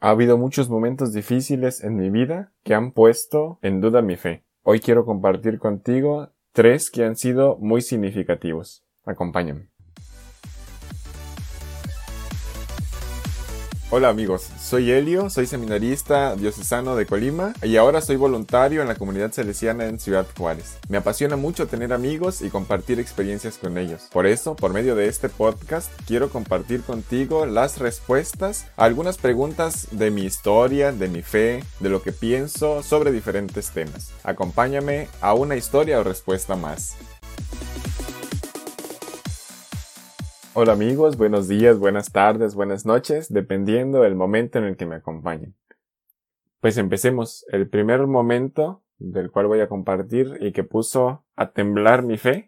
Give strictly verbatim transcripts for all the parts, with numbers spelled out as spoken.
Ha habido muchos momentos difíciles en mi vida que han puesto en duda mi fe. Hoy quiero compartir contigo tres que han sido muy significativos. Acompáñame. Hola amigos, soy Elio, soy seminarista diocesano de Colima y ahora soy voluntario en la comunidad salesiana en Ciudad Juárez. Me apasiona mucho tener amigos y compartir experiencias con ellos. Por eso, por medio de este podcast, quiero compartir contigo las respuestas a algunas preguntas de mi historia, de mi fe, de lo que pienso sobre diferentes temas. Acompáñame a una historia o respuesta más. Hola amigos, buenos días, buenas tardes, buenas noches, dependiendo del momento en el que me acompañen. Pues empecemos. El primer momento del cual voy a compartir y que puso a temblar mi fe,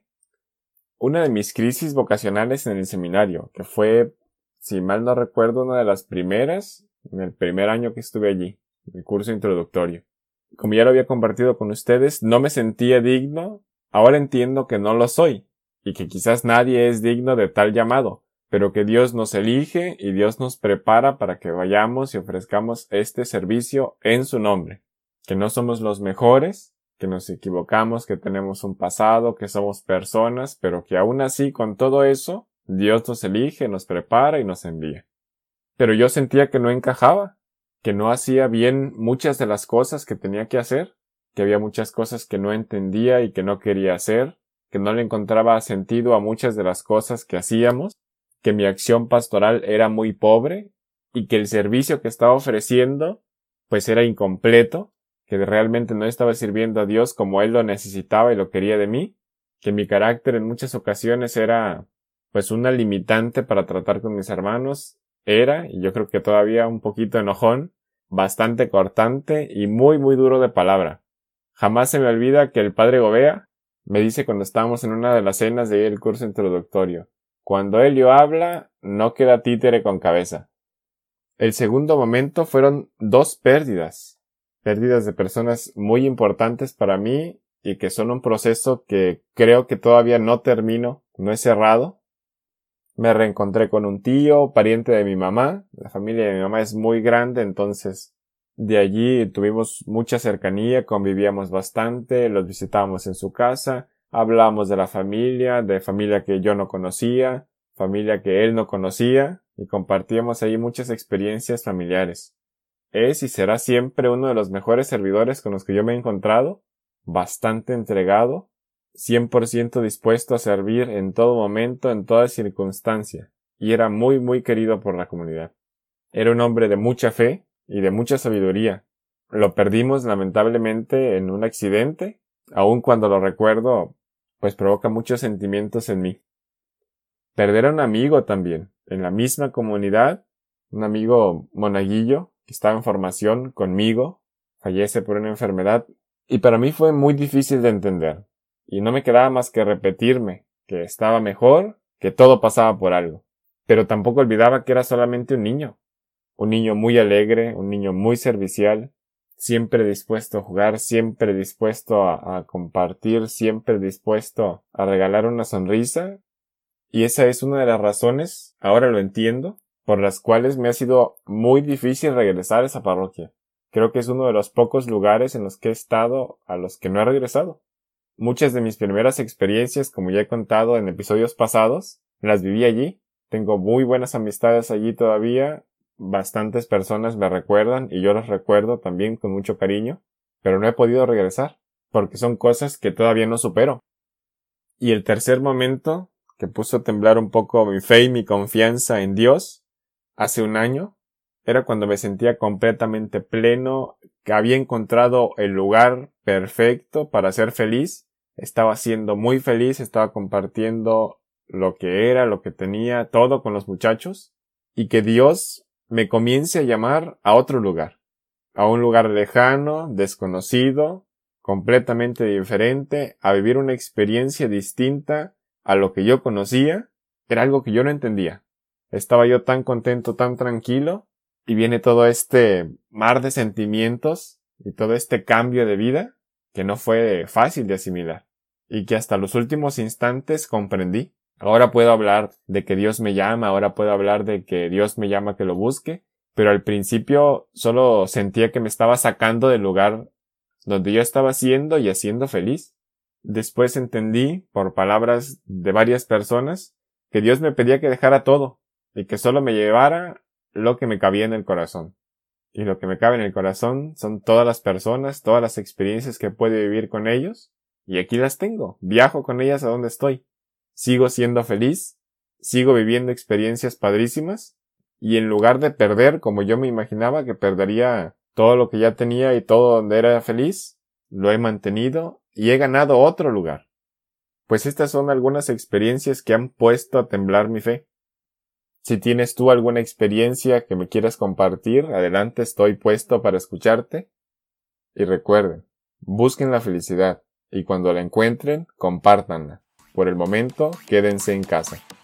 una de mis crisis vocacionales en el seminario, que fue, si mal no recuerdo, una de las primeras, en el primer año que estuve allí, el curso introductorio. Como ya lo había compartido con ustedes, no me sentía digno, ahora entiendo que no lo soy. Y que quizás nadie es digno de tal llamado, pero que Dios nos elige y Dios nos prepara para que vayamos y ofrezcamos este servicio en su nombre. Que no somos los mejores, que nos equivocamos, que tenemos un pasado, que somos personas, pero que aún así con todo eso, Dios nos elige, nos prepara y nos envía. Pero yo sentía que no encajaba, que no hacía bien muchas de las cosas que tenía que hacer, que había muchas cosas que no entendía y que no quería hacer, que no le encontraba sentido a muchas de las cosas que hacíamos, que mi acción pastoral era muy pobre y que el servicio que estaba ofreciendo pues era incompleto, que realmente no estaba sirviendo a Dios como Él lo necesitaba y lo quería de mí, que mi carácter en muchas ocasiones era pues una limitante para tratar con mis hermanos, era, y yo creo que todavía un poquito enojón, bastante cortante y muy muy duro de palabra. Jamás se me olvida que el padre Gobea me dice cuando estábamos en una de las cenas de el curso introductorio, cuando Elio habla, no queda títere con cabeza. El segundo momento fueron dos pérdidas, pérdidas de personas muy importantes para mí y que son un proceso que creo que todavía no termino, no he cerrado. Me reencontré con un tío, pariente de mi mamá, la familia de mi mamá es muy grande, entonces de allí tuvimos mucha cercanía, convivíamos bastante, los visitábamos en su casa, hablábamos de la familia, de familia que yo no conocía, familia que él no conocía, y compartíamos ahí muchas experiencias familiares. Es y será siempre uno de los mejores servidores con los que yo me he encontrado, bastante entregado, cien por ciento dispuesto a servir en todo momento, en toda circunstancia, y era muy muy querido por la comunidad. Era un hombre de mucha fe, y de mucha sabiduría. Lo perdimos lamentablemente en un accidente, aun cuando lo recuerdo, pues provoca muchos sentimientos en mí. Perder a un amigo también, en la misma comunidad, un amigo monaguillo que estaba en formación conmigo, fallece por una enfermedad, y para mí fue muy difícil de entender, y no me quedaba más que repetirme que estaba mejor, que todo pasaba por algo, pero tampoco olvidaba que era solamente un niño. Un niño muy alegre, un niño muy servicial, siempre dispuesto a jugar, siempre dispuesto a, a compartir, siempre dispuesto a regalar una sonrisa. Y esa es una de las razones, ahora lo entiendo, por las cuales me ha sido muy difícil regresar a esa parroquia. Creo que es uno de los pocos lugares en los que he estado a los que no he regresado. Muchas de mis primeras experiencias, como ya he contado en episodios pasados, las viví allí. Tengo muy buenas amistades allí todavía. Bastantes personas me recuerdan y yo los recuerdo también con mucho cariño, pero no he podido regresar, porque son cosas que todavía no supero. Y el tercer momento, que puso a temblar un poco mi fe y mi confianza en Dios, hace un año, era cuando me sentía completamente pleno, que había encontrado el lugar perfecto para ser feliz, estaba siendo muy feliz, estaba compartiendo lo que era, lo que tenía, todo con los muchachos, y que Dios me comience a llamar a otro lugar, a un lugar lejano, desconocido, completamente diferente, a vivir una experiencia distinta a lo que yo conocía, era algo que yo no entendía. Estaba yo tan contento, tan tranquilo, y viene todo este mar de sentimientos y todo este cambio de vida que no fue fácil de asimilar, y que hasta los últimos instantes comprendí. Ahora puedo hablar de que Dios me llama, ahora puedo hablar de que Dios me llama que lo busque, pero al principio solo sentía que me estaba sacando del lugar donde yo estaba siendo y haciendo feliz. Después entendí, por palabras de varias personas, que Dios me pedía que dejara todo y que solo me llevara lo que me cabía en el corazón. Y lo que me cabe en el corazón son todas las personas, todas las experiencias que puedo vivir con ellos, y aquí las tengo. Viajo con ellas a donde estoy. Sigo siendo feliz, sigo viviendo experiencias padrísimas, y en lugar de perder como yo me imaginaba que perdería todo lo que ya tenía y todo donde era feliz, lo he mantenido y he ganado otro lugar. Pues estas son algunas experiencias que han puesto a temblar mi fe. Si tienes tú alguna experiencia que me quieras compartir, adelante, estoy puesto para escucharte. Y recuerden, busquen la felicidad y cuando la encuentren, compártanla. Por el momento, quédense en casa.